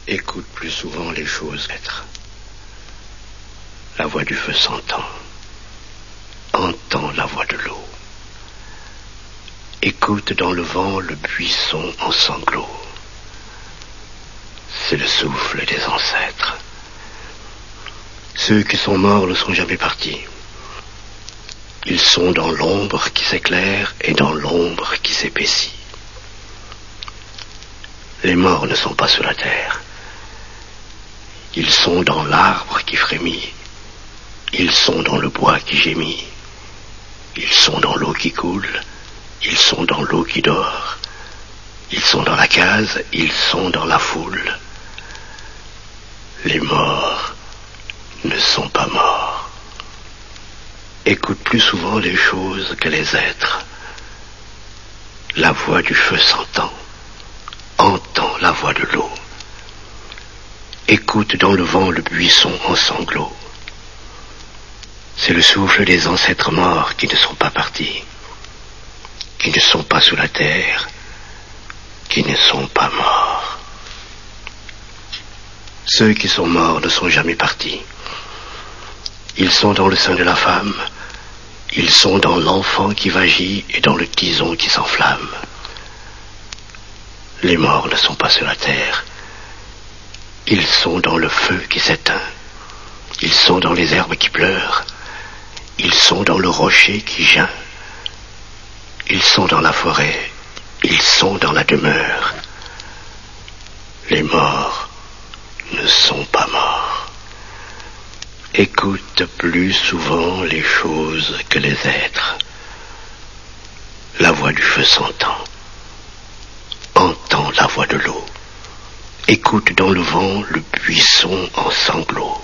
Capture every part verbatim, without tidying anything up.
Écoute plus souvent les choses être. La voix du feu s'entend. Entends la voix de l'eau. Écoute dans le vent le buisson en sanglots. C'est le souffle des ancêtres. Ceux qui sont morts ne sont jamais partis. Ils sont dans l'ombre qui s'éclaire et dans l'ombre qui s'épaissit. Les morts ne sont pas sous la terre. Ils sont dans l'arbre qui frémit. Ils sont dans le bois qui gémit. Ils sont dans l'eau qui coule. Ils sont dans l'eau qui dort. Ils sont dans la case. Ils sont dans la foule. Les morts ne sont pas morts. Écoute plus souvent les choses que les êtres. La voix du feu s'entend. Entends la voix de l'eau. Écoute dans le vent le buisson en sanglots. C'est le souffle des ancêtres morts qui ne sont pas partis, qui ne sont pas sous la terre, qui ne sont pas morts. Ceux qui sont morts ne sont jamais partis. Ils sont dans le sein de la femme, ils sont dans l'enfant qui vagit et dans le tison qui s'enflamme. Les morts ne sont pas sur la terre. Ils sont dans le feu qui s'éteint. Ils sont dans les herbes qui pleurent. Ils sont dans le rocher qui geint. Ils sont dans la forêt. Ils sont dans la demeure. Les morts ne sont pas morts. Écoute plus souvent les choses que les êtres. La voix du feu s'entend. Entends la voix de l'eau. Écoute dans le vent le buisson en sanglots.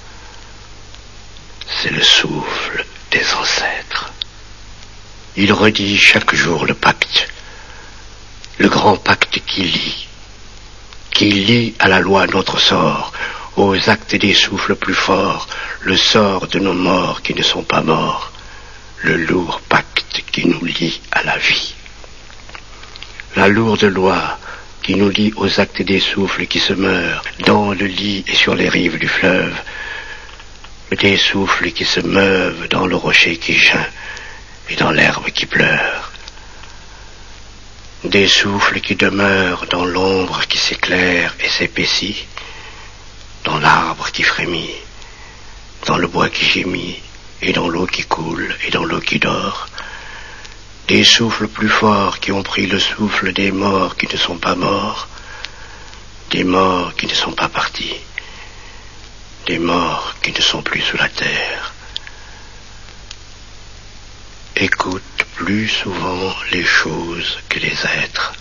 C'est le souffle des ancêtres. Il redit chaque jour le pacte, le grand pacte qui lie, qui lie à la loi notre sort, aux actes des souffles plus forts, le sort de nos morts qui ne sont pas morts, le lourd pacte qui nous lie à la vie. La lourde loi qui nous lie aux actes des souffles qui se meurent dans le lit et sur les rives du fleuve, des souffles qui se meuvent dans le rocher qui geint et dans l'herbe qui pleure, des souffles qui demeurent dans l'ombre qui s'éclaire et s'épaissit, dans l'arbre qui frémit, dans le bois qui gémit et dans l'eau qui coule et dans l'eau qui dort, des souffles plus forts qui ont pris le souffle des morts qui ne sont pas morts, des morts qui ne sont pas partis, des morts qui ne sont plus sous la terre. Écoute plus souvent les choses que les êtres.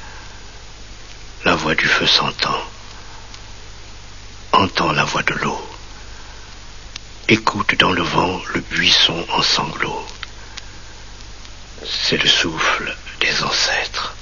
La voix du feu s'entend. Entends la voix de l'eau. Écoute dans le vent le buisson en sanglots. C'est le souffle des ancêtres.